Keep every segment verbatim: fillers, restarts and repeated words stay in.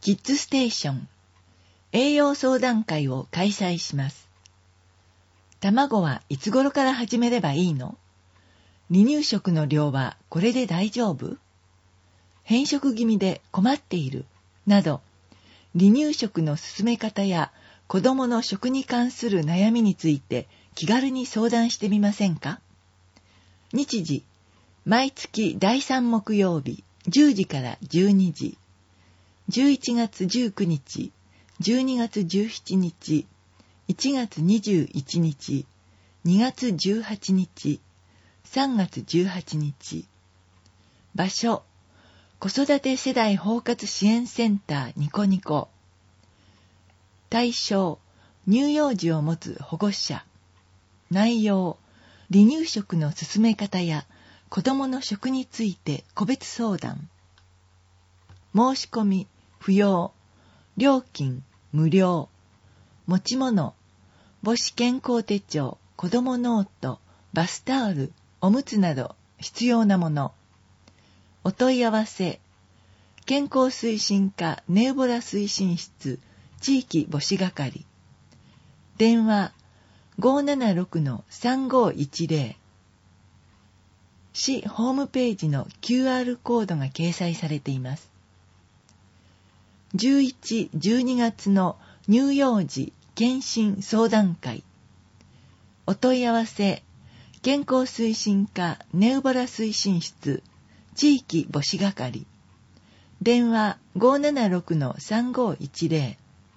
キッズステーション栄養相談会を開催します。卵はいつ頃から始めればいいの？離乳食の量はこれで大丈夫？偏食気味で困っているなど、離乳食の進め方や子どもの食に関する悩みについて気軽に相談してみませんか？日時、毎月だいさん木曜日じゅうじからじゅうにじ、じゅういちがつじゅうくにち、じゅうにがつじゅうしちにち、いちがつにじゅういちにち、にがつじゅうはちにち、さんがつじゅうはちにち。場所、子育て世代包括支援センターニコニコ。対象、乳幼児を持つ保護者。内容、離乳食の進め方や子どもの食について個別相談。申し込み、不要。料金、無料。持ち物、母子健康手帳、子どもノート、バスタオル、おむつなど必要なもの。お問い合わせ、健康推進課ネウボラ推進室地域母子係。電話 ごーななろくのさんごーいちぜろ。市ホームページの キューアール コードが掲載されています。じゅういち、じゅうにがつの乳幼児健診相談会。お問い合わせ、健康推進課ネウボラ推進室地域母子係。電話 ごーななろくのさんごーいちぜろ。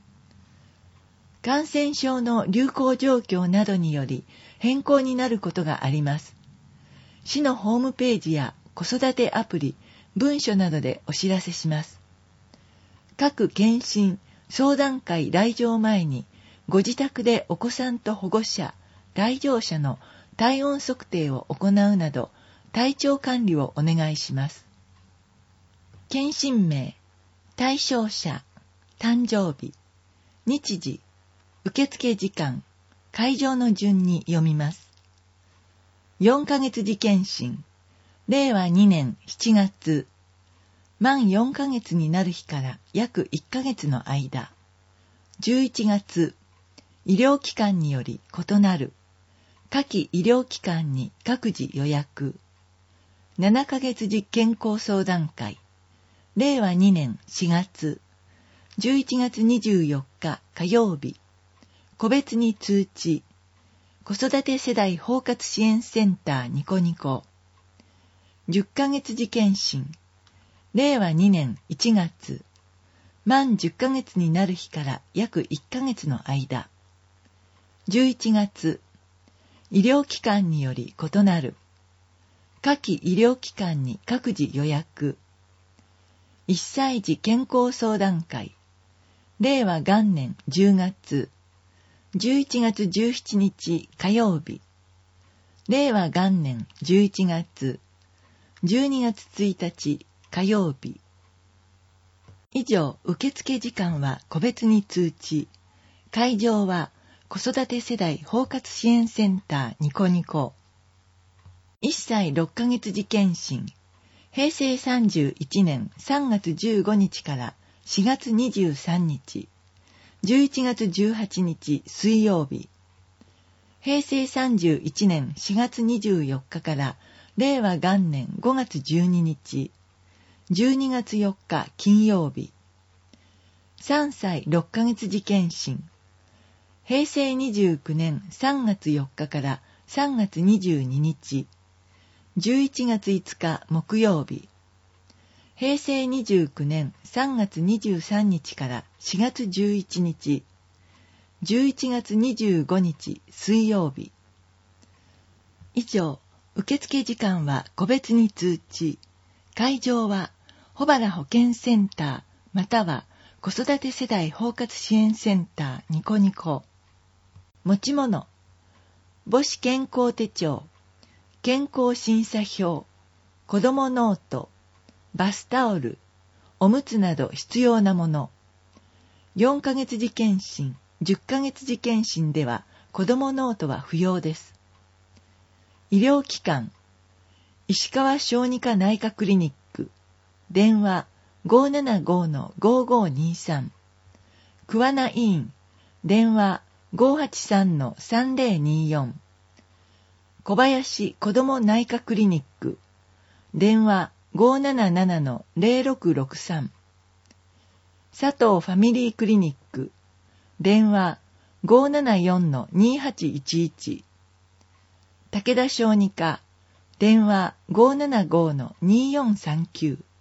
感染症の流行状況などにより変更になることがあります。市のホームページや子育てアプリ、文書などでお知らせします。各検診、相談会来場前にご自宅でお子さんと保護者、来場者の体温測定を行うなど体調管理をお願いします。検診名、対象者、誕生日、日時、受付時間、会場の順に読みます。よんかげつ次検診、れいわにねんしちがつ、満よんかげつになる日から約いっかげつの間。じゅういちがつ、医療機関により異なる。下記医療機関に各自予約。ななかげつ次健康相談会。れいわにねんしがつ。じゅういちがつにじゅうよっか火曜日。個別に通知。子育て世代包括支援センターニコニコ。じゅっかげつ次検診。れいわにねんいちがつ。満じゅっかげつになる日から約いっかげつの間。じゅういちがつ。医療機関により異なる。下記医療機関に各自予約。いっさい児健康相談会。れいわ元年じゅうがつ。じゅういちがつじゅうしちにち火曜日。れいわ元年じゅういちがつ。じゅうにがつついたち火曜日。以上、受付時間は個別に通知。会場は子育て世代包括支援センターニコニコ。いっさいろっかげつ次検診。へいせいさんじゅういちねんさんがつじゅうごにちからしがつにじゅうさんにち。じゅういちがつじゅうはちにち水曜日。へいせいさんじゅういちねんしがつにじゅうよっかかられいわ元年ごがつじゅうににち。じゅうにがつよっか金曜日。さんさいろっかげつ次検診。へいせいにじゅうきゅうねんさんがつよっかからさんがつにじゅうににち。じゅういちがついつか木曜日。へいせいにじゅうきゅうねんさんがつにじゅうさんにちからしがつじゅういちにち。じゅういちがつにじゅうごにち水曜日。以上、受付時間は個別に通知。会場は保原保健センターまたは子育て世代包括支援センターニコニコ。持ち物、母子健康手帳、健康審査票、子どもノート、バスタオル、おむつなど必要なもの。よんかげつ次検診、じゅっかげつ次検診では子どもノートは不要です。医療機関、石川小児科内科クリニック。電話ごーななごー ごーごーにーさん。桑名医院、電話 ごーはちさん さんぜろにーよん。小林子ども内科クリニック、電話 ごーなななな ぜろろくろくさん。佐藤ファミリークリニック、電話 ごーななよん にーはちいちいち。武田小児科、電話 ごーななごー にーよんさんきゅう。